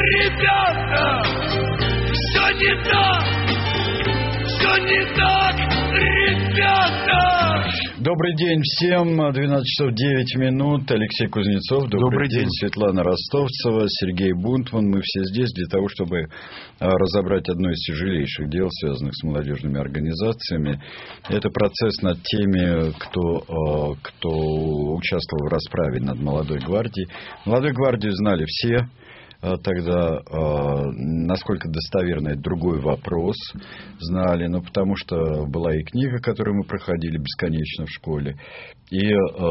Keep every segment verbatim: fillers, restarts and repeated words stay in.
ребята, все не так, все не так, ребята. Добрый день всем. двенадцать часов девять минут. Алексей Кузнецов. Добрый, Добрый день. день. Светлана Ростовцева, Сергей Бунтман. Мы все здесь для того, чтобы разобрать одно из тяжелейших дел, связанных с молодежными организациями. Это процесс над теми, кто, кто участвовал в расправе над Молодой гвардией. Молодую гвардию знали все. Тогда, насколько достоверно, это другой вопрос, знали, но потому что была и книга, которую мы проходили бесконечно в школе, и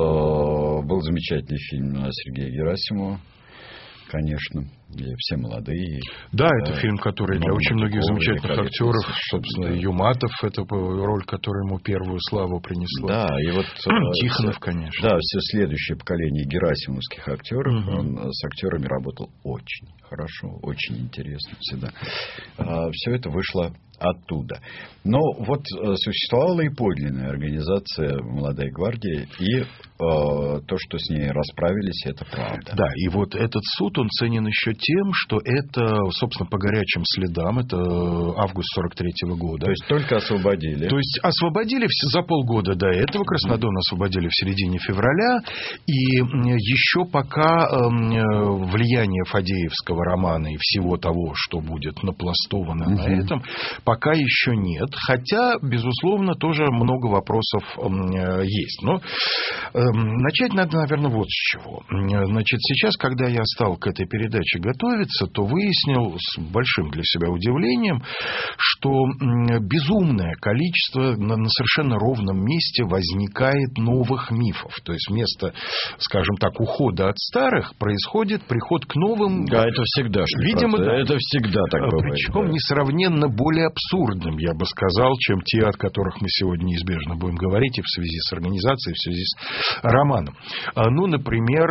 был замечательный фильм Сергея Герасимова, конечно, все молодые. Да, это фильм, который для очень многих замечательных актеров, собственно, да. Юматов, это роль, которая ему первую славу принесла. Да, и вот Тихонов, конечно. Да, все следующее поколение герасимовских актеров, угу. Он с актерами работал очень хорошо, очень интересно всегда. Все это вышло оттуда. Но вот существовала и подлинная организация «Молодая гвардия», и э, то, что с ней расправились, это правда. Да, и вот этот суд, он ценен еще тем, что это, собственно, по горячим следам, это август сорок третьего года. То есть только освободили. То есть освободили за полгода до этого, Краснодон освободили в середине февраля, и еще пока э, влияние Фадеевского романа и всего того, что будет напластовано угу. на этом, пока еще нет, хотя, безусловно, тоже много вопросов э, есть. Но э, начать надо, наверное, вот с чего. Значит, сейчас, когда я стал к этой передаче готовиться, то выяснил с большим для себя удивлением, что безумное количество на, на совершенно ровном месте возникает новых мифов. То есть вместо, скажем так, ухода от старых происходит приход к новым. Да, это всегда. Видимо, да. Это всегда так бывает. Причем да. несравненно более абсурдным, я бы сказал, чем те, от которых мы сегодня неизбежно будем говорить и в связи с организацией, и в связи с романом. Ну, например,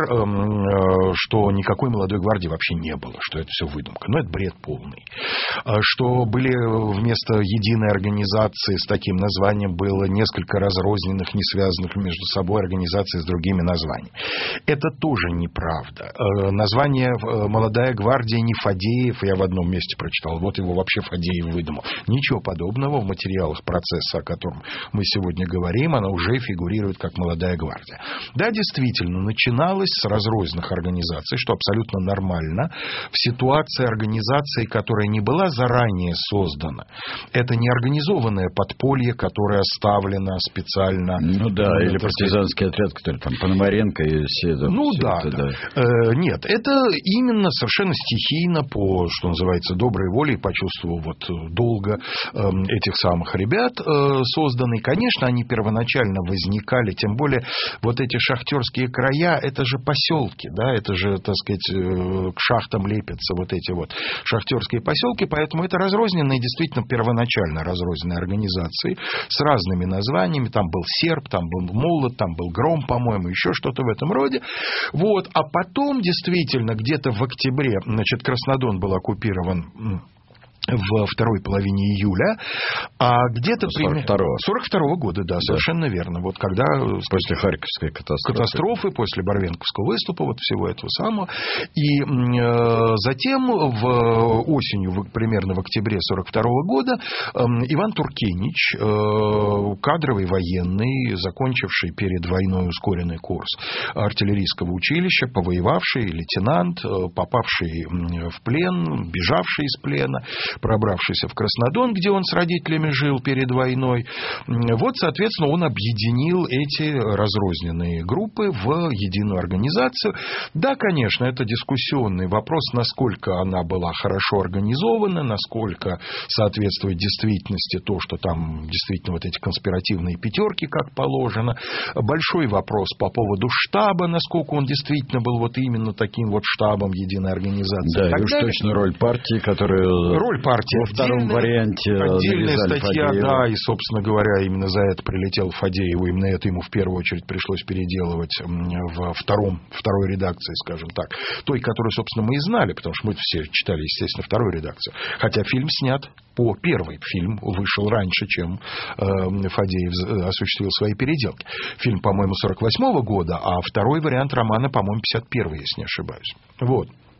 что никакой молодой гвардии вообще не было, что это все выдумка. Ну, это бред полный. Что были вместо единой организации с таким названием было несколько разрозненных, не связанных между собой организаций с другими названиями. Это тоже неправда. Название «Молодая гвардия» не Фадеев, я в одном месте прочитал, вот его вообще Фадеев выдумал. Ничего подобного в материалах процесса, о котором мы сегодня говорим, она уже фигурирует как «Молодая гвардия». Да, действительно, начиналось с разрозненных организаций, что абсолютно нормально, в ситуации организации, которая не была заранее создана. Это не организованное подполье, которое оставлено специально. Ну да, ну, или партизанский сказать... отряд, который там Пономаренко и все это. Ну все да, это, да. да. Э, нет, это именно совершенно стихийно, по, что называется, доброй воле, почувствовал вот долго э, этих самых ребят э, созданы. Конечно, они первоначально возникали, тем более вот эти шахтерские края, это же поселки, да, это же, так сказать, э, к шахтам лепятся вот эти вот шахтерские поселки, поэтому это разрозненные, действительно первоначально разрозненные организации с разными названиями. Там был Серб, там был Молот, там был Гром, по-моему, еще что-то в этом роде. Вот. А потом, действительно, где-то в октябре, значит, Краснодон был оккупирован в второй половине июля, а где-то сорок второго. сорок второго года, да, да, совершенно верно. Вот когда после Харьковской катастрофы, катастрофы после Барвенковского выступа, вот всего этого самого, и э, затем в осенью, в, примерно в октябре сорок второго года, э, Иван Туркенич, э, кадровый военный, закончивший перед войной ускоренный курс артиллерийского училища, повоевавший лейтенант, э, попавший в плен, бежавший из плена, пробравшийся в Краснодон, где он с родителями жил перед войной. Вот, соответственно, он объединил эти разрозненные группы в единую организацию. Да, конечно, это дискуссионный вопрос, насколько она была хорошо организована, насколько соответствует действительности то, что там действительно вот эти конспиративные пятерки, как положено. Большой вопрос по поводу штаба, насколько он действительно был вот именно таким вот штабом единой организации. Да, и уж точно роль партии, которая... Роль партии во втором варианте отдельная статья, Фадеева. Да, и, собственно говоря, именно за это прилетел Фадееву, именно это ему в первую очередь пришлось переделывать в втором, второй редакции, скажем так, той, которую, собственно, мы и знали, потому что мы все читали, естественно, вторую редакцию, хотя фильм снят по первой, фильм вышел раньше, чем э, Фадеев осуществил свои переделки. Фильм, по-моему, сорок восьмого года, а второй вариант романа, по-моему, пятьдесят первый, если не ошибаюсь. Вот.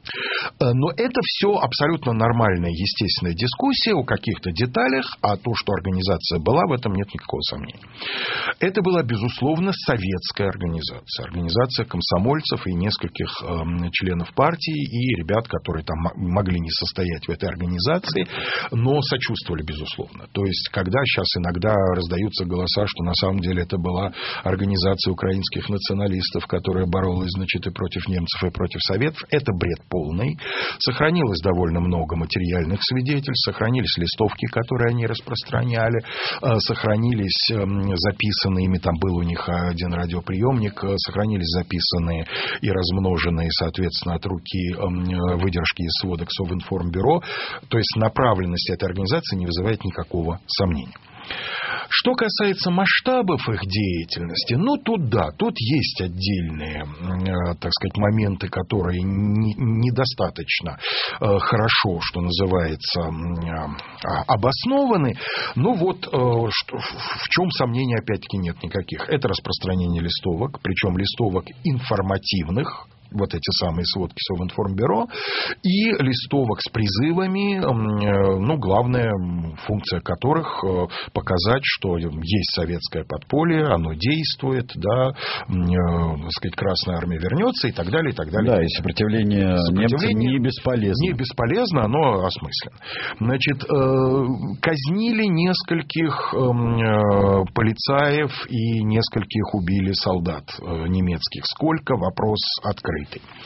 Но это все абсолютно нормальная, естественная дискуссия о каких-то деталях, а то, что организация была, в этом нет никакого сомнения. Это была, безусловно, советская организация. Организация комсомольцев и нескольких э, членов партии и ребят, которые там могли не состоять в этой организации, но сочувствовали, безусловно. То есть, когда сейчас иногда раздаются голоса, что на самом деле это была организация украинских националистов, которая боролась, значит, и против немцев, и против советов, это бред полный. Сохранилось довольно много материальных свидетельств, сохранились листовки, которые они распространяли, сохранились записанные, ими там был у них один радиоприемник, сохранились записанные и размноженные, соответственно, от руки выдержки из сводок Совинформбюро. То есть направленность этой организации не вызывает никакого сомнения. Что касается масштабов их деятельности, ну, тут да, тут есть отдельные, так сказать, моменты, которые не, недостаточно хорошо, что называется, обоснованы. Ну, вот в чем сомнений, опять-таки, нет никаких. Это распространение листовок, причем листовок информативных, вот эти самые сводки Совинформбюро, и листовок с призывами, ну, главная функция которых показать, что есть советское подполье, оно действует, да, так сказать, Красная Армия вернется и так далее, и так далее. Да, и сопротивление, сопротивление немцам не бесполезно. Не бесполезно, оно осмысленно. Значит, казнили нескольких полицаев и нескольких убили солдат немецких. Сколько? Вопрос открытый.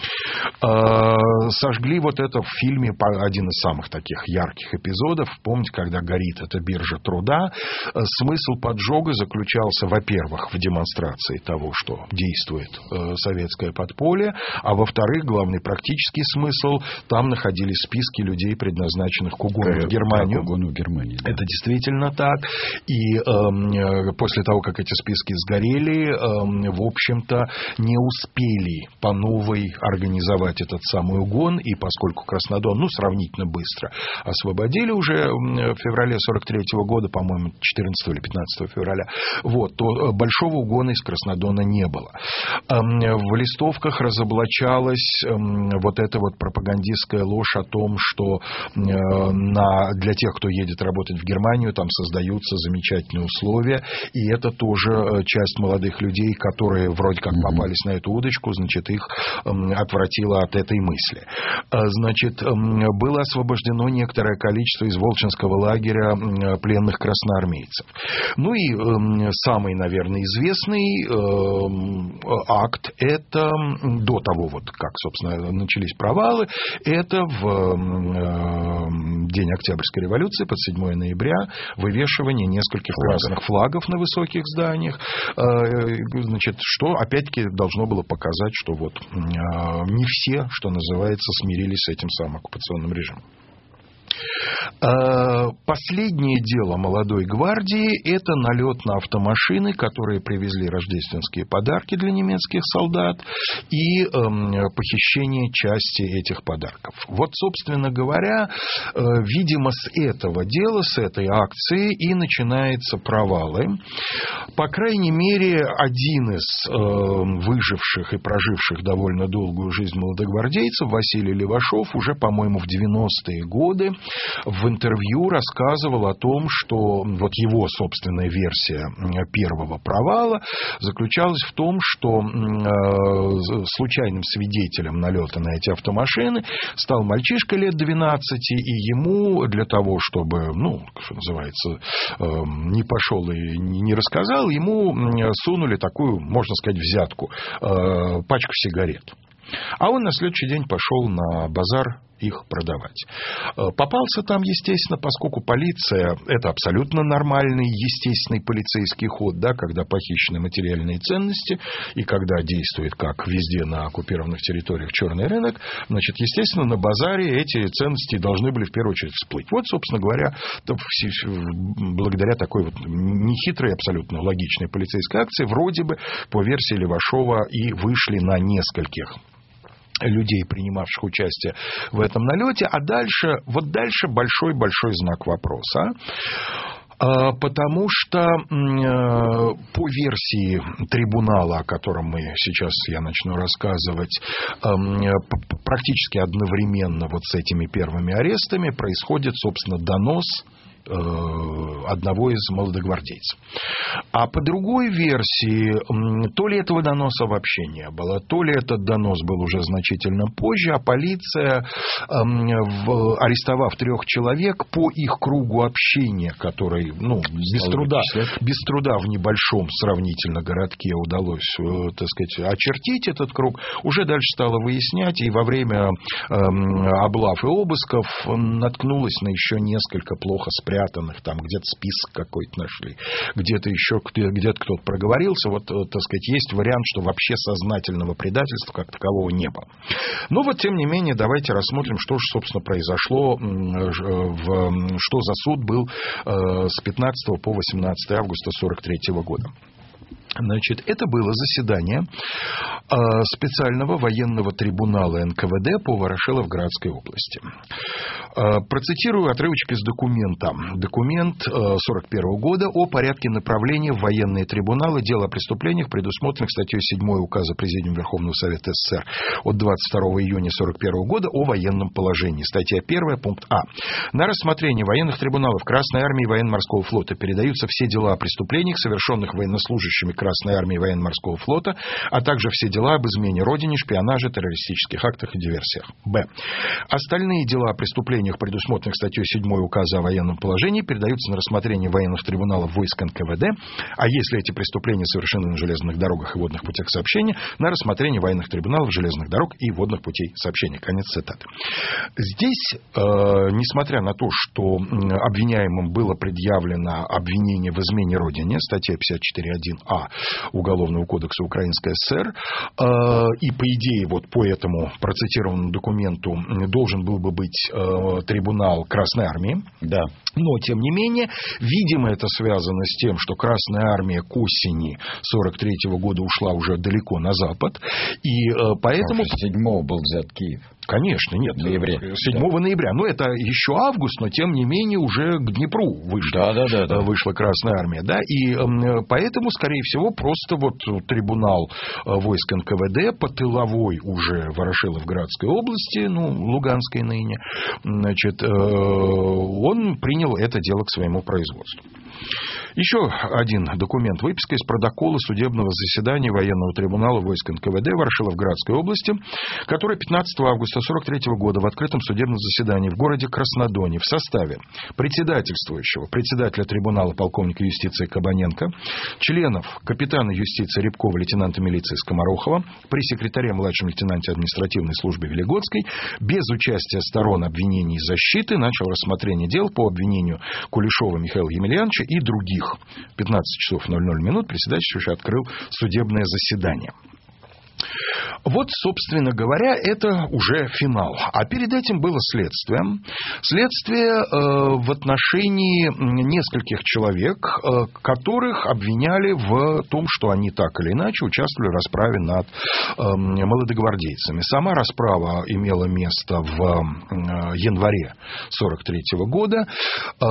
Сожгли вот это в фильме, один из самых таких ярких эпизодов. Помните, когда горит эта биржа труда? Смысл поджога заключался, во-первых, в демонстрации того, что действует советское подполье, а во-вторых, главный практический смысл, там находились списки людей, предназначенных к угону в Германию. К угону в Германию, да. Это действительно так. И э, после того, как эти списки сгорели, э, в общем-то, не успели по новой организовать этот самый угон, и поскольку Краснодон, ну, сравнительно быстро освободили уже в феврале сорок третьего года, по-моему, четырнадцатого или пятнадцатого февраля, вот, то большого угона из Краснодона не было. В листовках разоблачалась вот эта вот пропагандистская ложь о том, что на, для тех, кто едет работать в Германию, там создаются замечательные условия, и это тоже часть молодых людей, которые вроде как попались на эту удочку, значит, их отвратило от этой мысли. Значит, было освобождено некоторое количество из Волчинского лагеря пленных красноармейцев. Ну и самый, наверное, известный акт, это до того, вот как, собственно, начались провалы, это в день Октябрьской революции, под седьмое ноября, вывешивание нескольких красных флагов на высоких зданиях, значит, что, опять-таки, должно было показать, что вот не все, что называется, смирились с этим самым оккупационным режимом. Последнее дело молодой гвардии – это налет на автомашины, которые привезли рождественские подарки для немецких солдат, и э, похищение части этих подарков. Вот, собственно говоря, э, видимо, с этого дела, с этой акции и начинаются провалы. По крайней мере, один из э, выживших и проживших довольно долгую жизнь молодогвардейцев, Василий Левашов, уже, по-моему, в девяностые годы в интервью рассказывал о том, что вот его собственная версия первого провала заключалась в том, что случайным свидетелем налета на эти автомашины стал мальчишка лет двенадцати, и ему для того, чтобы, ну, что называется, не пошел и не рассказал, ему сунули такую, можно сказать, взятку, пачку сигарет. А он на следующий день пошел на базар их продавать. Попался там, естественно, поскольку полиция – это абсолютно нормальный, естественный полицейский ход, да, когда похищены материальные ценности и когда действует, как везде на оккупированных территориях, черный рынок, значит, естественно, на базаре эти ценности должны были в первую очередь всплыть. Вот, собственно говоря, благодаря такой вот нехитрой, абсолютно логичной полицейской акции, вроде бы, по версии Левашова, и вышли на нескольких людей, принимавших участие в этом налете, а дальше, вот дальше большой-большой знак вопроса. Потому что по версии трибунала, о котором мы сейчас я начну рассказывать, практически одновременно вот с этими первыми арестами происходит, собственно, донос одного из молодогвардейцев. А по другой версии, то ли этого доноса вообще не было, то ли этот донос был уже значительно позже, а полиция, арестовав трех человек по их кругу общения, который, ну, без труда, без труда в небольшом сравнительно городке удалось, так сказать, очертить этот круг, уже дальше стала выяснять, и во время облав и обысков наткнулась на еще несколько плохо спрятанных, там где-то список какой-то нашли, где-то еще где-то кто-то проговорился. Вот, так сказать, есть вариант, что вообще сознательного предательства как такового не было. Но вот, тем не менее, давайте рассмотрим, что же, собственно, произошло, в, что за суд был с пятнадцатого по восемнадцатое августа сорок третьего года. Значит, это было заседание э, специального военного трибунала эн ка вэ дэ по Ворошиловградской области. Э, процитирую отрывочек из документа. Документ э, сорок первого года о порядке направления в военные трибуналы дел о преступлениях, предусмотренных статьей седьмой Указа Президиума Верховного Совета эс эс эс эр от двадцать второго июня сорок первого года о военном положении. Статья первая, пункт А. На рассмотрение военных трибуналов Красной Армии и Военно-Морского флота передаются все дела о преступлениях, совершенных военнослужащими Красной Армии и Военно-Морского флота, а также все дела об измене Родине, шпионаже, террористических актах и диверсиях. Б. Остальные дела о преступлениях, предусмотренных статьей седьмой Указа о военном положении, передаются на рассмотрение военных трибуналов войск эн ка вэ дэ, а если эти преступления совершены на железных дорогах и водных путях сообщения, на рассмотрение военных трибуналов железных дорог и водных путей сообщения. Конец цитаты. Здесь, э, несмотря на то, что обвиняемым было предъявлено обвинение в измене Родине, статья пятьдесят четыре один а Уголовного кодекса Украинской ССР, э, и по идее вот по этому процитированному документу должен был бы быть э, трибунал Красной Армии. Да. Но, тем не менее, видимо, это связано с тем, что Красная Армия к осени сорок третьего года ушла уже далеко на запад, и э, поэтому... седьмого был взят Киев. Конечно, нет. седьмого ноября. Ну, это еще август, но, тем не менее, уже к Днепру вышла, да, да, да, да. вышла Красная Армия. Да? И э, поэтому, скорее всего, просто вот трибунал войск эн ка вэ дэ по тыловой уже Ворошиловградской области, ну, Луганской ныне, значит, э, он принял это дело к своему производству. Еще один документ. Выписка из протокола судебного заседания военного трибунала войск эн ка вэ дэ Ворошиловградской области, который пятнадцатого августа сорок третьего года в открытом судебном заседании в городе Краснодоне в составе председательствующего председателя трибунала полковника юстиции Кабаненко, членов капитана юстиции Рябкова, лейтенанта милиции Скоморохова, пресс-секретаря младшего лейтенанта административной службы Велигодской, без участия сторон обвинений и защиты начал рассмотрение дел по обвинению Кулешова Михаила Емельяновича и других. В пятнадцать часов ноль ноль минут председатель открыл судебное заседание. Вот, собственно говоря, это уже финал. А перед этим было следствие. Следствие э, в отношении нескольких человек, э, которых обвиняли в том, что они так или иначе участвовали в расправе над э, молодогвардейцами. Сама расправа имела место в э, январе сорок третьего года. Э,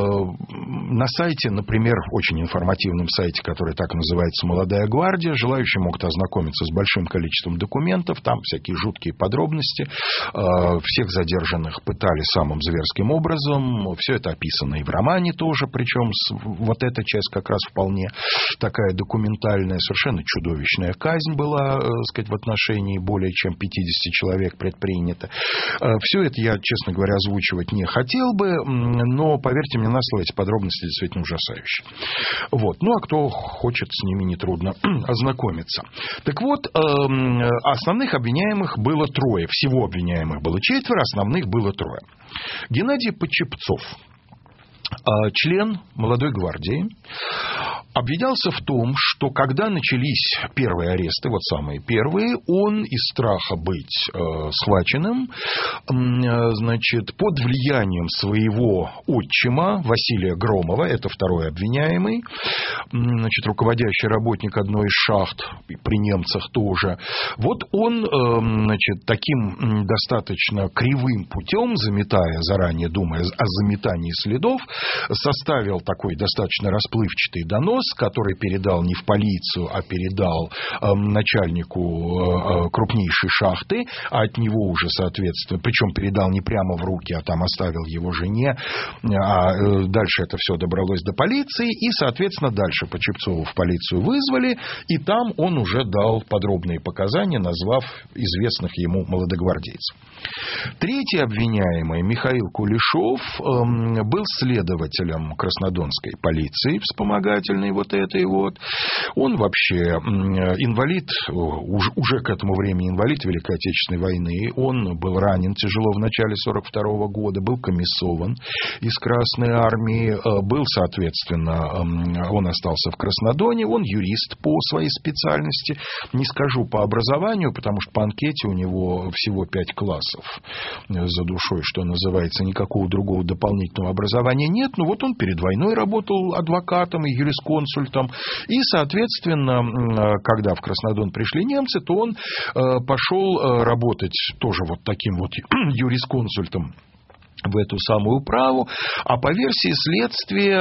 на сайте, например, очень информативном сайте, который так называется «Молодая гвардия», желающие могут ознакомиться с большим количеством документов, там всякие жуткие подробности. Всех задержанных пытали самым зверским образом. Все это описано и в романе тоже, причем вот эта часть как раз вполне такая документальная, совершенно чудовищная казнь была, так сказать, в отношении более чем пятидесяти человек предпринята. Все это я, честно говоря, озвучивать не хотел бы, но, поверьте мне на слово, эти подробности действительно ужасающие. Вот. Ну, а кто хочет, с ними нетрудно ознакомиться. Так вот, основных обвиняемых было трое. Всего обвиняемых было четверо, основных было трое. Геннадий Почепцов, член молодой гвардии, обвинялся в том, что когда начались первые аресты, вот самые первые, он из страха быть э, схваченным, э, значит, под влиянием своего отчима Василия Громова, это второй обвиняемый, значит, руководящий работник одной из шахт, при немцах тоже, вот он, э, значит, таким достаточно кривым путем, заметая, заранее думая о заметании следов, составил такой достаточно расплывчатый донос, который передал не в полицию, а передал э, начальнику э, крупнейшей шахты, а от него уже, соответственно, причем передал не прямо в руки, а там оставил его жене, а э, дальше это все добралось до полиции, и, соответственно, дальше Почепцова в полицию вызвали, и там он уже дал подробные показания, назвав известных ему молодогвардейцев. Третий обвиняемый, Михаил Кулешов, э, был следователем Краснодонской полиции, вспомогательной вот этой вот. Он вообще инвалид, уже, уже к этому времени инвалид Великой Отечественной войны. Он был ранен тяжело в начале сорок второго года, был комиссован из Красной армии, был, соответственно, он остался в Краснодоне, он юрист по своей специальности, не скажу по образованию, потому что по анкете у него всего пять классов за душой, что называется, никакого другого дополнительного образования нет, но вот он перед войной работал адвокатом и юрисконсультом, и, соответственно, когда в Краснодон пришли немцы, то он пошел работать тоже вот таким вот юрисконсультом в эту самую управу, а по версии следствия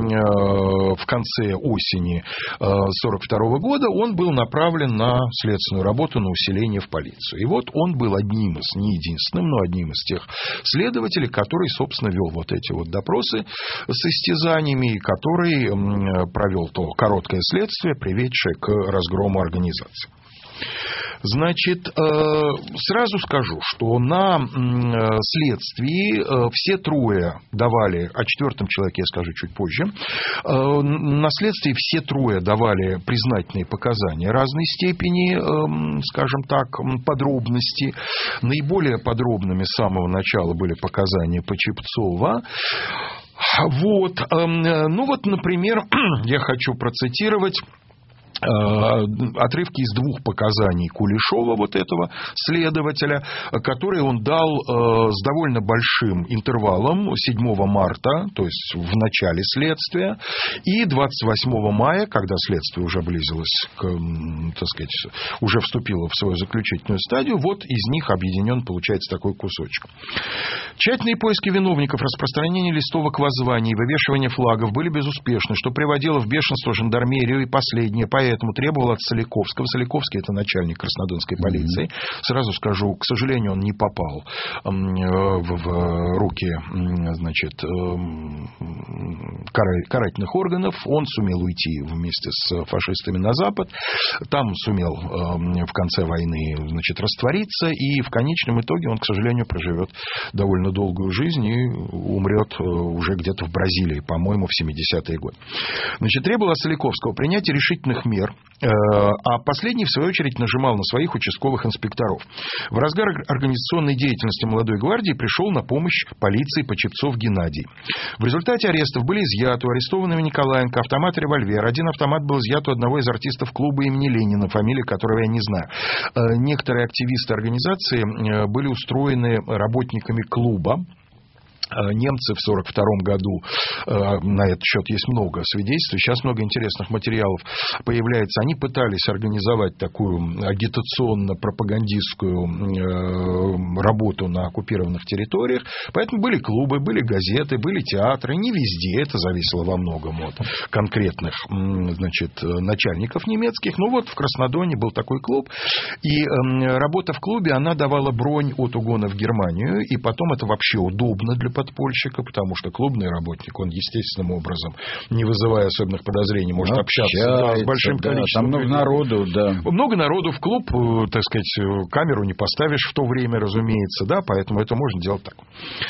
в конце осени сорок второго года он был направлен на следственную работу, на усиление в полицию. И вот он был одним из, не единственным, но одним из тех следователей, который, собственно, вел вот эти вот допросы с истязаниями, и который провел то короткое следствие, приведшее к разгрому организации. Значит, сразу скажу, что на следствии все трое давали, о четвертом человеке я скажу чуть позже, на следствии все трое давали признательные показания разной степени, скажем так, подробности. Наиболее подробными с самого начала были показания Почепцова. Вот, ну вот, например, я хочу процитировать отрывки из двух показаний Кулешова, вот этого следователя, которые он дал с довольно большим интервалом седьмого марта, то есть в начале следствия, и двадцать восьмого мая, когда следствие уже близилось к, так сказать, уже вступило в свою заключительную стадию, вот из них объединен, получается, такой кусочек. Тщательные поиски виновников, распространение листовок воззваний, вывешивание флагов были безуспешны, что приводило в бешенство жандармерию, и последнее по Поэтому требовал от Соликовского. Соликовский – это начальник Краснодонской полиции. Mm-hmm. Сразу скажу, к сожалению, он не попал в руки, значит, карательных органов. Он сумел уйти вместе с фашистами на Запад. Там сумел в конце войны, значит, раствориться. И в конечном итоге он, к сожалению, проживет довольно долгую жизнь и умрет уже где-то в Бразилии, по-моему, в семидесятые годы. Значит, требовал от Соликовского принятия решительных мер, а последний, в свою очередь, нажимал на своих участковых инспекторов. В разгар организационной деятельности молодой гвардии пришел на помощь полиции Почепцов Геннадий. В результате арестов были изъяты у арестованного Николаенко автомат и револьвер. Один автомат был изъят у одного из артистов клуба имени Ленина, фамилии которого я не знаю. Некоторые активисты организации были устроены работниками клуба. Немцы в сорок втором году, на этот счет есть много свидетельств, сейчас много интересных материалов появляется. Они пытались организовать такую агитационно-пропагандистскую работу на оккупированных территориях. Поэтому были клубы, были газеты, были театры. Не везде, это зависело во многом от конкретных, значит, начальников немецких. Ну вот в Краснодоне был такой клуб. И работа в клубе, она давала бронь от угона в Германию. И потом это вообще удобно для подпольщика, потому что клубный работник, он естественным образом, не вызывая особенных подозрений, может общаться, да, с большим да, количеством. Там много людей. народу, да. Много народу в клуб, так сказать, камеру не поставишь в то время, разумеется, да, поэтому это можно делать так.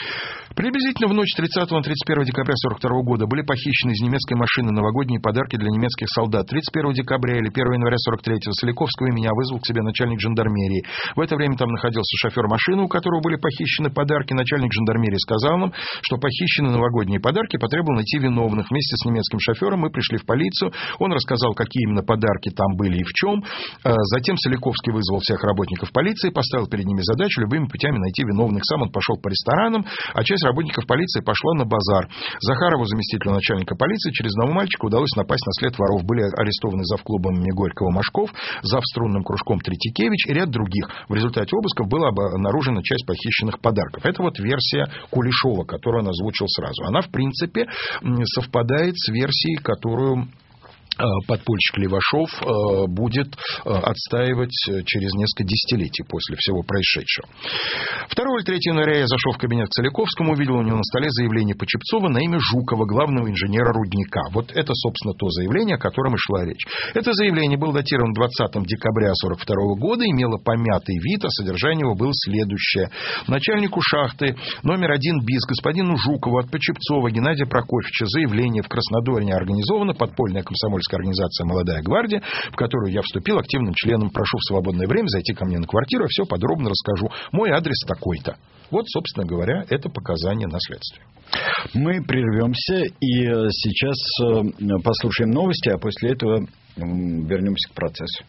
Приблизительно в ночь тридцатого на тридцать первое декабря сорок второго года были похищены из немецкой машины новогодние подарки для немецких солдат. тридцать первого декабря или первого января сорок третьего Соликовского и меня вызвал к себе начальник жандармерии. В это время там находился шофер машины, у которого были похищены подарки. Начальник жандармерии сказал нам, что похищены новогодние подарки, потребовал найти виновных. Вместе с немецким шофером мы пришли в полицию. Он рассказал, какие именно подарки там были и в чем. Затем Соликовский вызвал всех работников полиции, поставил перед ними задачу любыми путями найти виновных. Сам он пошел по ресторанам, а часть работников полиции пошла на базар. Захарову, заместителю начальника полиции, через одного мальчика удалось напасть на след воров. Были арестованы завклубом имени Горького Машков, зав струнным кружком Третьякевич и ряд других. В результате обысков была обнаружена часть похищенных подарков. Это вот версия Кулешова, которую он озвучил сразу. Она, в принципе, совпадает с версией, которую подпольщик Левашов будет отстаивать через несколько десятилетий после всего происшедшего. второго или третьего января я зашел в кабинет к Соликовскому, увидел у него на столе заявление Почепцова на имя Жукова, главного инженера рудника. Вот это, собственно, то заявление, о котором и шла речь. Это заявление было датировано двадцатого декабря сорок второго года, имело помятый вид, а содержание его было следующее. Начальнику шахты номер один БИС господину Жукову от Почепцова Геннадия Прокофьевича заявление: в Краснодаре организована подпольная комсомольская организация «Молодая гвардия», в которую я вступил активным членом. Прошу в свободное время зайти ко мне на квартиру, я все подробно расскажу. Мой адрес такой-то. Вот, собственно говоря, это показания на следствие. Мы прервемся и сейчас послушаем новости, а после этого вернемся к процессу.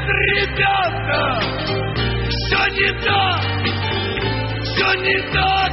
Ребята, все не так, все не так,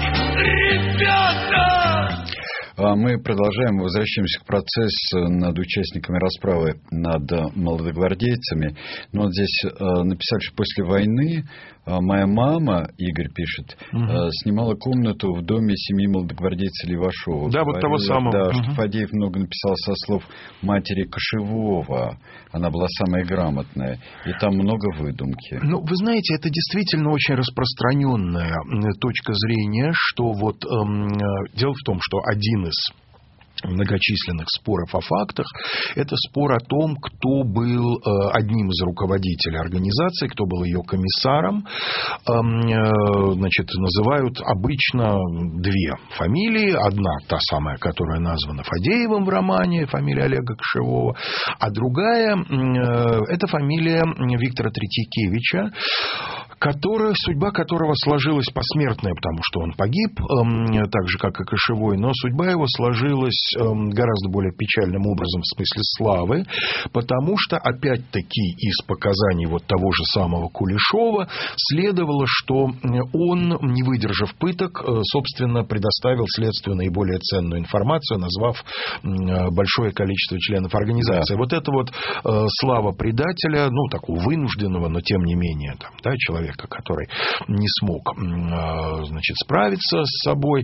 ребята! Мы продолжаем, возвращаемся к процессу над участниками расправы над молодогвардейцами. Но вот здесь написали, что после войны моя мама, Игорь пишет, угу. снимала комнату в доме семьи молодогвардейца Левашова. Да, вот того самого. Да, угу. что Фадеев много написал со слов матери Кошевого. Она была самая грамотная. И там много выдумки. Ну, вы знаете, это действительно очень распространенная точка зрения, что вот эм, дело в том, что один из многочисленных споров о фактах, это спор о том, кто был э, одним из руководителей организации, кто был ее комиссаром. Э, э, значит, называют обычно две фамилии. Одна та самая, которая названа Фадеевым в романе, фамилия Олега Кошевого, а другая э, это фамилия Виктора Третьякевича, которая, судьба которого сложилась посмертная, потому что он погиб, э, так же, как и Кошевой, но судьба его сложилась гораздо более печальным образом в смысле славы, потому что, опять-таки, из показаний вот того же самого Кулешова следовало, что он, не выдержав пыток, собственно, предоставил следствию наиболее ценную информацию, назвав большое количество членов организации. Да. Вот это вот слава предателя, ну, такого вынужденного, но тем не менее, там, да, человека, который не смог, значит, справиться с собой,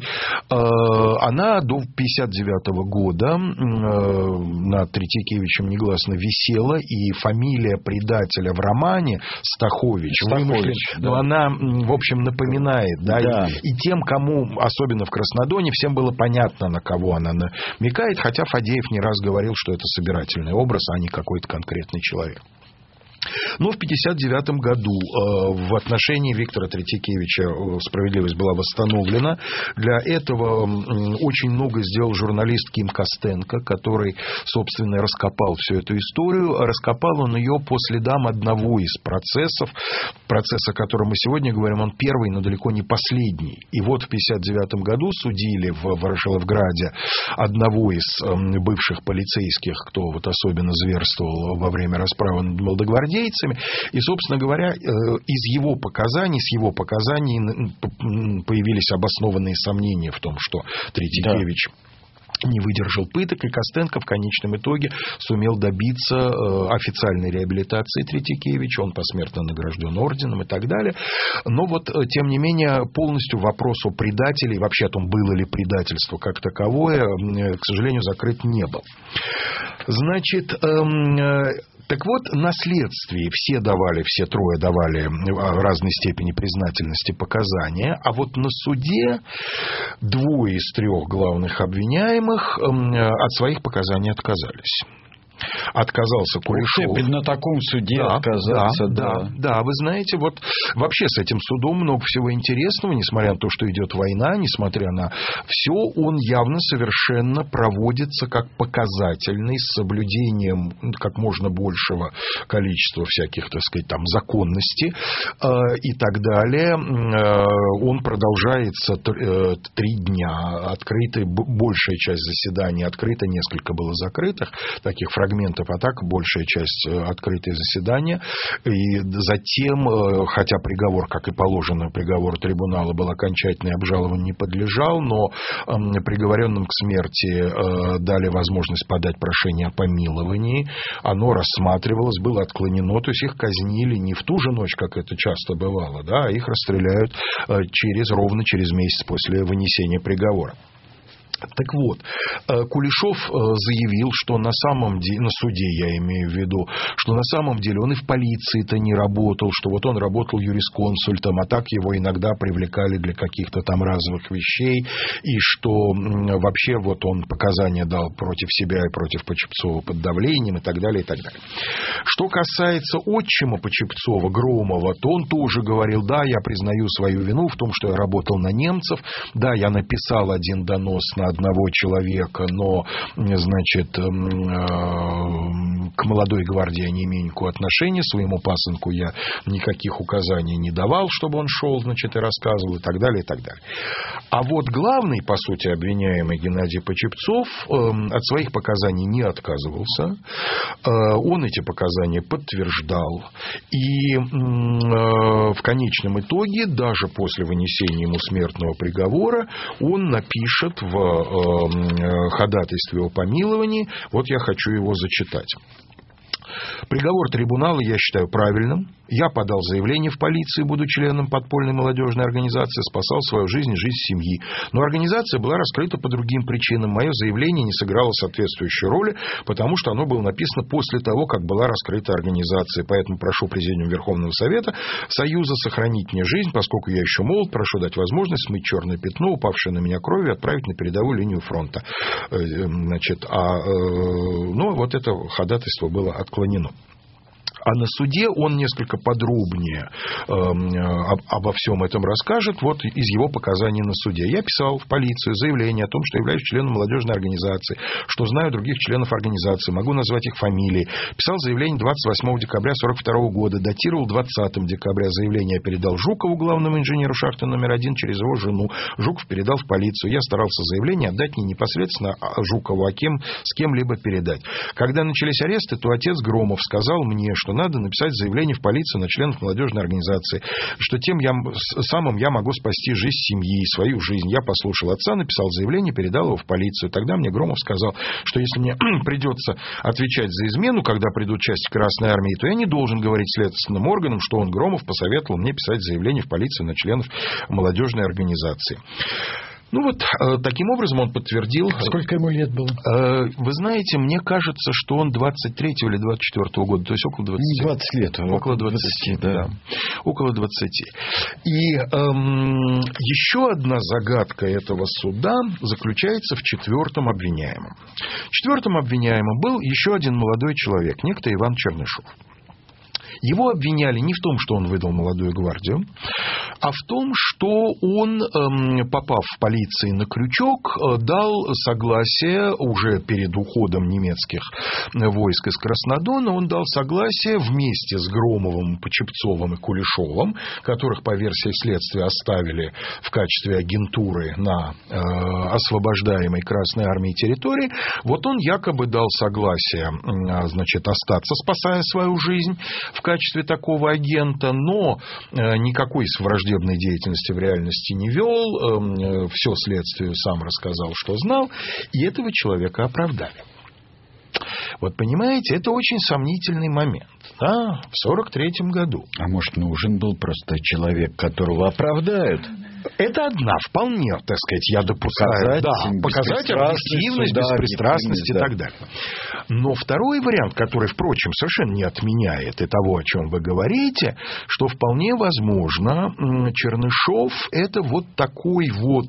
она до пятьдесят девятого года над Третьякевичем негласно висела, и фамилия предателя в романе Стахович, Стахович, да. но она, в общем, напоминает, да, да. И, и тем, кому, особенно в Краснодоне, всем было понятно, на кого она намекает, хотя Фадеев не раз говорил, что это собирательный образ, а не какой-то конкретный человек. Но в пятьдесят девятом году в отношении Виктора Третьякевича справедливость была восстановлена. Для этого очень много сделал журналист Ким Костенко, который, собственно, раскопал всю эту историю. Раскопал он ее по следам одного из процессов. Процесс, о котором мы сегодня говорим, он первый, но далеко не последний. И вот в пятьдесят девятом году судили в Ворошиловграде одного из бывших полицейских, кто вот особенно зверствовал во время расправы над молодогвардейцами. И, собственно говоря, из его показаний, с его показаний появились обоснованные сомнения в том, что Третьякевич да. не выдержал пыток, и Костенко в конечном итоге сумел добиться официальной реабилитации Третьякевича, он посмертно награжден орденом и так далее. Но вот, тем не менее, полностью вопрос о предателе, вообще о том, было ли предательство как таковое, к сожалению, закрыт не был. Значит, так вот, на следствии все давали, все трое давали в разной степени признательности показания, а вот на суде двое из трех главных обвиняемых от своих показаний отказались. отказался Кулешов. Ух ты, на таком суде да, отказаться, да, да. да. Да, вы знаете, вот вообще с этим судом много всего интересного, несмотря на то, что идет война, несмотря на все, он явно совершенно проводится как показательный, с соблюдением как можно большего количества всяких, так сказать, там, законностей э, и так далее. Э, он продолжается э, три дня. Открыта большая часть заседаний, открыто несколько было закрытых, таких фрагментов, а так большая часть э, открытые заседания. И затем, э, хотя приговор, как и положено, приговор трибунала был окончательный, обжалованию не подлежал, но э, приговоренным к смерти э, дали возможность подать прошение о помиловании. Оно рассматривалось, было отклонено, то есть их казнили не в ту же ночь, как это часто бывало, да, а их расстреляют э, через, ровно через месяц после вынесения приговора. Так вот, Кулешов заявил, что на самом деле, на суде я имею в виду, что на самом деле он и в полиции-то не работал, что вот он работал юрисконсультом, а так его иногда привлекали для каких-то там разовых вещей, и что вообще вот он показания дал против себя и против Почепцова под давлением и так далее, и так далее. Что касается отчима Почепцова, Громова, то он тоже говорил, да, я признаю свою вину в том, что я работал на немцев, да, я написал один донос на одного человека, но, значит, к молодой гвардии я не имею никакого отношения, своему пасынку я никаких указаний не давал, чтобы он шел, значит, и рассказывал, и так далее, и так далее. А вот главный, по сути, обвиняемый Геннадий Почепцов от своих показаний не отказывался, он эти показания подтверждал, и в конечном итоге, даже после вынесения ему смертного приговора, он напишет в ходатайстве о помиловании, вот я хочу его зачитать. Приговор трибунала я считаю правильным. Я подал заявление в полицию, буду членом подпольной молодежной организации, спасал свою жизнь и жизнь семьи. Но организация была раскрыта по другим причинам. Мое заявление не сыграло соответствующей роли, потому что оно было написано после того, как была раскрыта организация. Поэтому прошу Президиум Верховного Совета Союза сохранить мне жизнь, поскольку я еще молод, прошу дать возможность смыть черное пятно, упавшее на меня кровью, и отправить на передовую линию фронта. Значит, а, ну, вот это ходатайство было отклонено. А на суде он несколько подробнее э, об, обо всем этом расскажет. Вот из его показаний на суде. Я писал в полицию заявление о том, что являюсь членом молодежной организации, что знаю других членов организации, могу назвать их фамилии. Писал заявление двадцать восьмого декабря сорок второго года, датировал двадцатого декабря. Заявление передал Жукову, главному инженеру шахты номер один, через его жену. Жуков передал в полицию. Я старался заявление отдать не непосредственно Жукову, а кем, с кем-либо передать. Когда начались аресты, то отец Громов сказал мне, что надо написать заявление в полицию на членов молодежной организации, что тем я, самым я могу спасти жизнь семьи, свою жизнь. Я послушал отца, написал заявление, передал его в полицию. Тогда мне Громов сказал, что если мне придется отвечать за измену, когда придут части Красной Армии, то я не должен говорить следственным органам, что он, Громов, посоветовал мне писать заявление в полицию на членов молодежной организации. Ну вот, таким образом он подтвердил... Сколько ему лет было? Вы знаете, мне кажется, что он двадцать третьего или двадцать четвёртого года, то есть около двадцати. двадцать лет. Около двадцати, да. да. Около двадцати. И эм, еще одна загадка этого суда заключается в четвертом обвиняемом. Четвертым обвиняемым был еще один молодой человек, некто Иван Чернышов. Его обвиняли не в том, что он выдал молодую гвардию, а в том, что он, попав в полиции на крючок, дал согласие уже перед уходом немецких войск из Краснодона, он дал согласие вместе с Громовым, Почепцовым и Кулешовым, которых по версии следствия оставили в качестве агентуры на освобождаемой Красной Армией территории. Вот он якобы дал согласие, значит, остаться, спасая свою жизнь в качестве такого агента, но никакой враждебной деятельности в реальности не вел, все следствию сам рассказал, что знал, и этого человека оправдали. Вот понимаете, это очень сомнительный момент. Да, в сорок третьем году. А может, нужен был просто человек, которого оправдают? Это одна, вполне, так сказать, я допускаю. Показать, да, показать объективность, суда, беспристрастность и да. так далее. Но второй вариант, который, впрочем, совершенно не отменяет и того, о чем вы говорите, что вполне возможно, Чернышов – это вот такой вот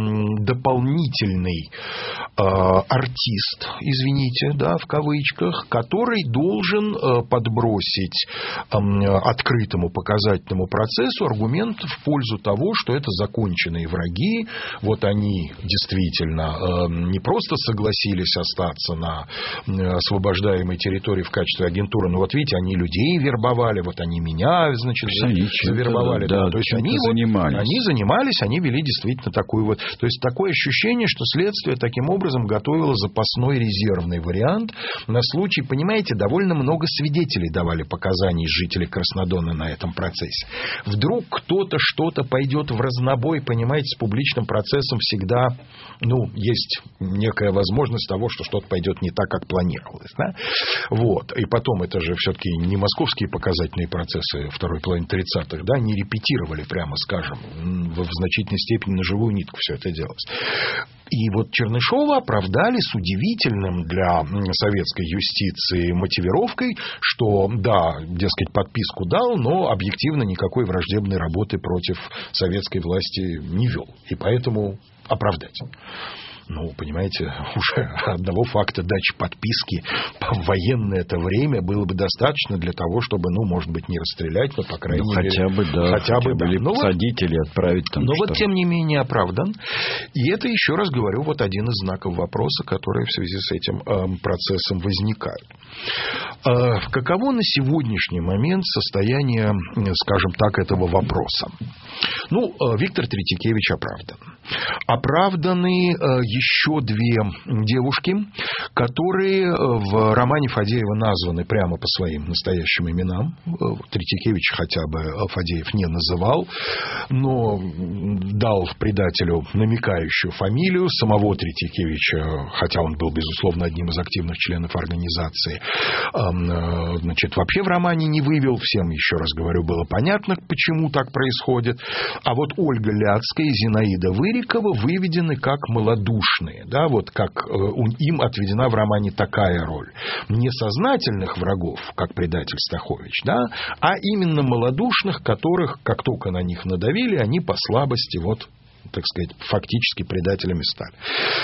дополнительный э, артист, извините, да, в кавычках, который должен э, подбросить э, открытому показательному процессу аргумент в пользу того, что это законченные враги, вот они действительно э, не просто согласились остаться на освобождаемой территории в качестве агентуры, но вот видите, они людей вербовали, вот они меня, значит, завербовали. Да, да, то есть они, занимались. Вот, они занимались, они вели действительно такую вот... То есть такое ощущение, что следствие таким образом готовило запасной резервный вариант на случай, понимаете, довольно много свидетелей давали показаний жителей Краснодона на этом процессе. Вдруг кто-то что-то пойдет в разнобой, понимаете, с публичным процессом всегда, ну, есть некая возможность того, что что-то пойдет не так, как планировалось. Да? Вот. И потом, это же все-таки не московские показательные процессы второй половины тридцатых, да, не репетировали, прямо скажем, в значительной степени на живую нитку все это делалось. И вот Чернышова оправдали с удивительным для советской юстиции мотивировкой, что, да, дескать, подписку дал, но объективно никакой враждебной работы против советской власти не вел. И поэтому оправдать. Ну, понимаете, уже одного факта дачи подписки в военное это время было бы достаточно для того, чтобы, ну, может быть, не расстрелять, но, по крайней ну, мере... Хотя бы, да. Хотя бы, да. Или ну, посадить, вот, или отправить там Но что-то. вот, тем не менее, оправдан. И это, еще раз говорю, вот один из знаков вопроса, которые в связи с этим э, процессом возникают. Э, каково на сегодняшний момент состояние, скажем так, этого вопроса? Ну, э, Виктор Третьякевич оправдан. Оправданы э, еще две девушки, которые в романе Фадеева названы прямо по своим настоящим именам. Третьякевич хотя бы Фадеев не называл, но дал предателю намекающую фамилию самого Третьякевича, хотя он был, безусловно, одним из активных членов организации. Значит, вообще в романе не вывел, всем, еще раз говорю, было понятно, почему так происходит. А вот Ольга Ляцкая и Зинаида Вырикова выведены как малодушные. Да, вот как им отведена в романе такая роль. Не сознательных врагов, как предатель Стахович, да, а именно малодушных, которых, как только на них надавили, они по слабости, вот, так сказать, фактически предателями стали.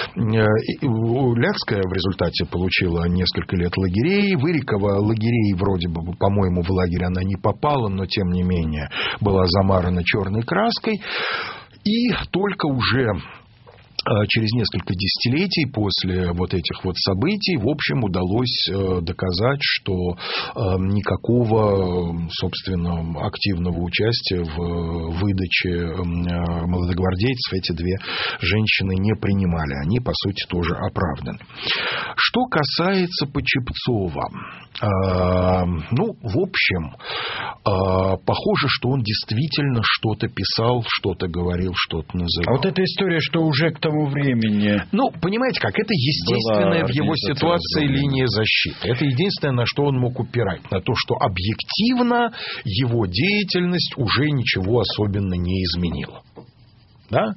Ляцкая в результате получила несколько лет лагерей. Вырикова лагерей вроде бы, по-моему, в лагерь она не попала, но тем не менее была замарана черной краской. И только уже через несколько десятилетий после вот этих вот событий, в общем, удалось доказать, что никакого, собственно, активного участия в выдаче молодогвардейцев эти две женщины не принимали. Они, по сути, тоже оправданы. Что касается Почепцова, ну, в общем, похоже, что он действительно что-то писал, что-то говорил, что-то называл. А вот эта история, что уже к тому времени... Ну, понимаете как, это естественная в его ситуации линия защиты. Это единственное, на что он мог упирать. На то, что объективно его деятельность уже ничего особенно не изменила. Да?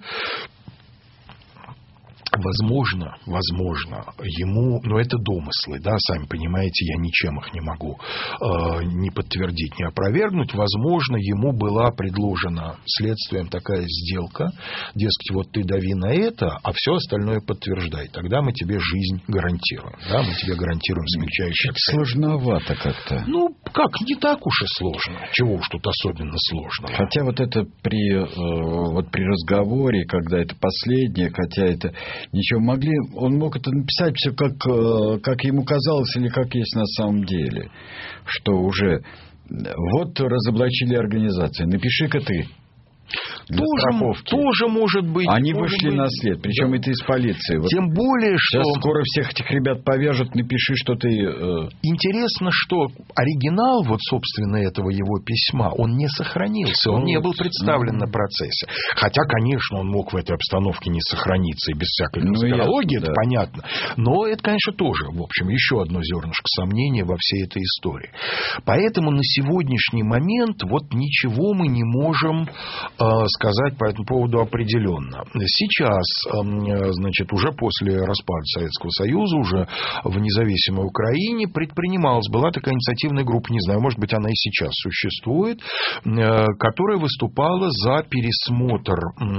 Возможно, возможно, ему, но это домыслы, да, сами понимаете, я ничем их не могу э, ни подтвердить, ни опровергнуть. Возможно, ему была предложена следствием такая сделка, дескать, вот ты дави на это, а все остальное подтверждай, тогда мы тебе жизнь гарантируем, да, мы тебе гарантируем смягчающие обстоятельства. Сложновато как-то. Ну, как, не так уж и сложно, чего уж тут особенно сложного. Хотя вот это при, э, вот при разговоре, когда это последнее, хотя это... Ничего, могли, он мог это написать все как, как ему казалось или как есть на самом деле. Что уже вот разоблачили организацию, напиши-ка ты. Тоже, тоже может быть. Они может вышли быть. на след, причем да. это из полиции. Вот тем более, что... Сейчас скоро всех этих ребят повяжут, напиши, что ты... Э... Интересно, что оригинал, вот, собственно, этого его письма, он не сохранился, он не был представлен mm-hmm. на процессе. Хотя, конечно, он мог в этой обстановке не сохраниться и без всякой конспирологии, ну, это да. понятно. Но это, конечно, тоже, в общем, еще одно зернышко сомнения во всей этой истории. Поэтому на сегодняшний момент вот ничего мы не можем сказать по этому поводу определенно. Сейчас, значит, уже после распада Советского Союза, уже в независимой Украине предпринималась, была такая инициативная группа, не знаю, может быть, она и сейчас существует, которая выступала за пересмотр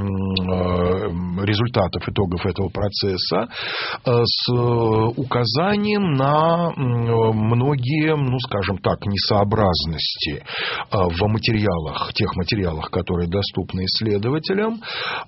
результатов, итогов этого процесса с указанием на многие, ну, скажем так, несообразности в материалах, тех материалах, которые доступны исследователям.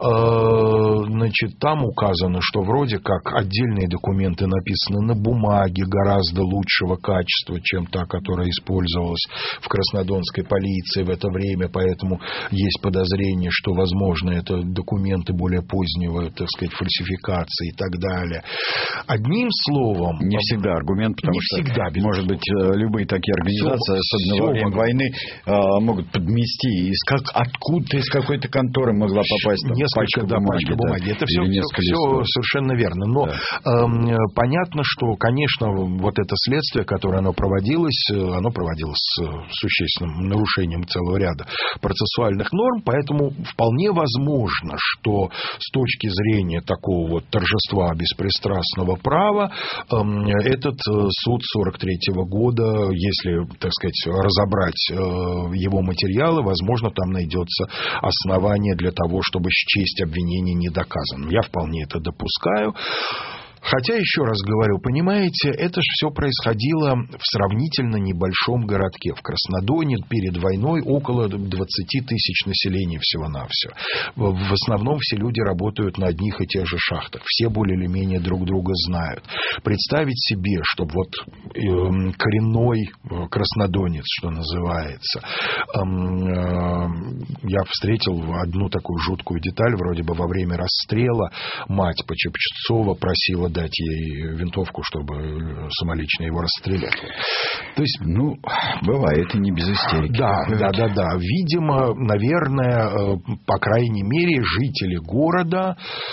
Значит, там указано, что вроде как отдельные документы написаны на бумаге гораздо лучшего качества, чем та, которая использовалась в краснодонской полиции в это время, поэтому есть подозрение, что, возможно, это документы более позднего, так сказать, фальсификации и так далее. Одним словом... Не всегда аргумент, потому не что, всегда, может быть, любые такие организации, все, особенно все во время войны, могут подмести, из как, откуда-то из какой-то конторы могла попасть там, несколько, пачка да, бумаги. пачка бумаги. Да, это все, все, все совершенно верно. Но да. э, понятно, что, конечно, вот это следствие, которое оно проводилось, оно проводилось с существенным нарушением целого ряда процессуальных норм, поэтому вполне возможно, что с точки зрения такого вот торжества беспристрастного права э, этот суд сорок третьего года, если, так сказать, разобрать э, его материалы, возможно, там найдется основание для того, чтобы счесть обвинение недоказанным. Я вполне это допускаю. Хотя, еще раз говорю, понимаете, это же все происходило в сравнительно небольшом городке. В Краснодоне перед войной около двадцати тысяч населения всего-навсего. В основном все люди работают на одних и тех же шахтах. Все более или менее друг друга знают. Представить себе, чтобы вот э, коренной краснодонец, что называется, э, э, я встретил одну такую жуткую деталь, вроде бы во время расстрела мать Почепчцова просила дать ей винтовку, чтобы самолично его расстрелять. То есть, ну, бывает и не без истерики. Да, да, да, да. Видимо, наверное, по крайней мере, жители города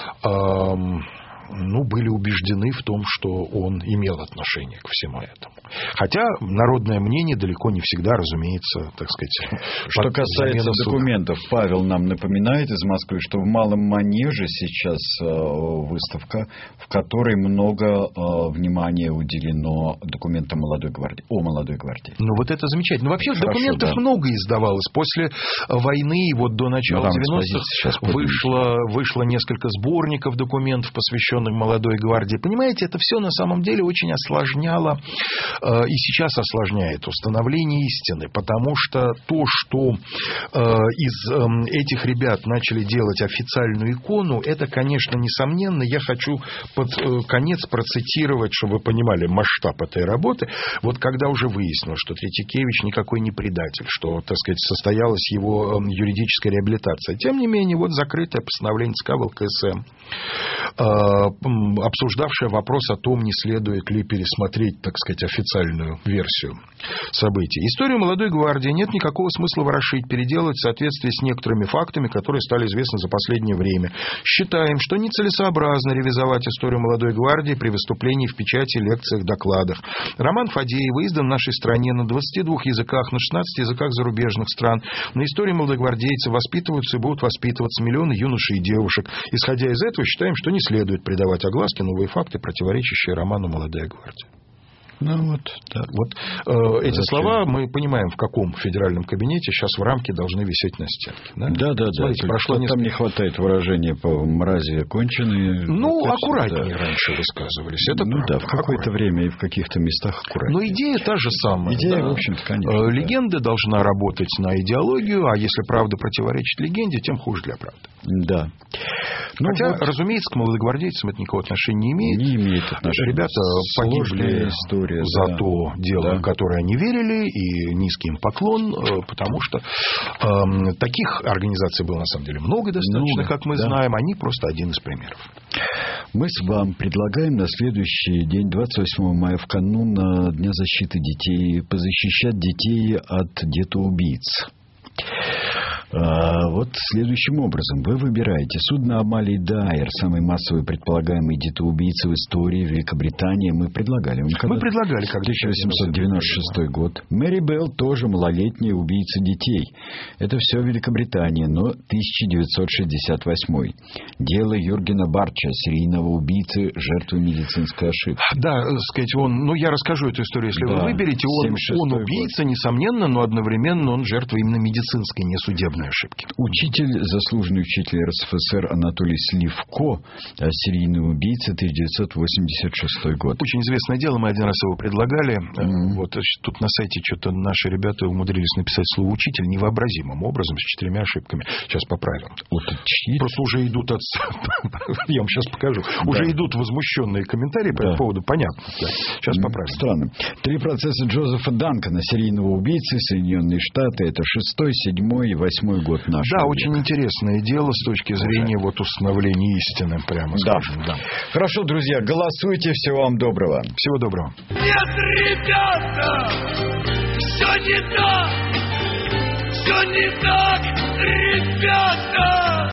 эм, ну, были убеждены в том, что он имел отношение к всему этому. Хотя народное мнение далеко не всегда, разумеется, так сказать... Что касается документов, Павел нам напоминает из Москвы, что в Малом Манеже сейчас выставка, в которой много внимания уделено документам молодой гвардии, о молодой гвардии. Ну, вот это замечательно. Вообще, Хорошо, документов да. много издавалось. После войны, вот до начала девяностых, вышло, вышло несколько сборников документов, посвященных молодой гвардии. Понимаете, это все на самом деле очень осложняло э, и сейчас осложняет установление истины, потому что то, что э, из э, этих ребят начали делать официальную икону, это, конечно, несомненно. Я хочу под э, конец процитировать, чтобы вы понимали масштаб этой работы. Вот когда уже выяснилось, что Третьякевич никакой не предатель, что, так сказать, состоялась его э, юридическая реабилитация. Тем не менее, вот закрытое постановление ЦК ВЛКСМ, э, обсуждавшая вопрос о том, не следует ли пересмотреть, так сказать, официальную версию событий. Историю молодой гвардии нет никакого смысла ворошить, переделать в соответствии с некоторыми фактами, которые стали известны за последнее время. Считаем, что нецелесообразно ревизовать историю молодой гвардии при выступлении в печати, лекциях, докладах. Роман Фадеева издан в нашей стране на двадцати двух языках, на шестнадцати языках зарубежных стран. На истории молодогвардейцев воспитываются и будут воспитываться миллионы юношей и девушек. Исходя из этого, считаем, что не следует придавать огласке новые факты, противоречащие роману «Молодая гвардия». Ну вот, да. Вот э, эти слова мы понимаем, в каком федеральном кабинете сейчас в рамке должны висеть на стенке. Да, да, да. Смотрите, да. прошло несколько... Там не хватает выражения по мрази конченые. Ну, вот аккуратнее да. раньше высказывались. Это ну правда. Да, в какое-то время и в каких-то местах аккуратнее. Но идея та же самая. Идея, да. в общем-то, конечно. Легенда да. должна работать на идеологию, а если правда противоречит легенде, тем хуже для правды. Да. Ну, Хотя, вот. разумеется, к молодогвардейцам это никакого отношения не имеет. Не имеет отношения. Ребята погибли история, за да. то дело, да. в которое они верили, и низкий им поклон, потому что э, таких организаций было на самом деле много достаточно, много, как мы да. знаем, они просто один из примеров. Мы с вами предлагаем на следующий день, двадцать восьмого мая, в канун Дня защиты детей, позащищать детей от детоубийц. А, вот следующим образом. Вы выбираете судно Амалии Дайер, самый массовый предполагаемый детоубийца в истории Великобритании. Мы предлагали вам когда-то. Мы предлагали как-то. тысяча восемьсот девяносто шестой год. Мэри Белл тоже малолетняя убийца детей. Это все Великобритания, но тысяча девятьсот шестьдесят восьмой. Дело Юргена Барча, серийного убийцы, жертвы медицинской ошибки. Да, сказать, он, ну я расскажу эту историю, если да, вы выберете. Он, он убийца, год. Несомненно, но одновременно он жертва именно медицинской, не судебной ошибки. Учитель, заслуженный учитель эр эс эф эс эр Анатолий Сливко, серийный убийца, тысяча девятьсот восемьдесят шестой год. Очень известное дело, мы один раз его предлагали. Mm-hmm. Вот тут на сайте что-то наши ребята умудрились написать слово «учитель» невообразимым образом, с четырьмя ошибками. Сейчас поправим. Уточнить? Просто уже идут от... Я вам сейчас покажу. Да. Уже идут возмущенные комментарии по этому поводу. Понятно. Да. Сейчас поправим. Странно. Три процесса Джозефа Данкана, серийного убийцы, Соединенные Штаты. Это шестой, седьмой и восьмой год нашего Да, века. Очень интересное дело с точки зрения вот установления истины, прямо скажем. Да. Да. Хорошо, друзья, голосуйте. Всего вам доброго. Всего доброго. Нет, ребята, все не так, все не так, ребята.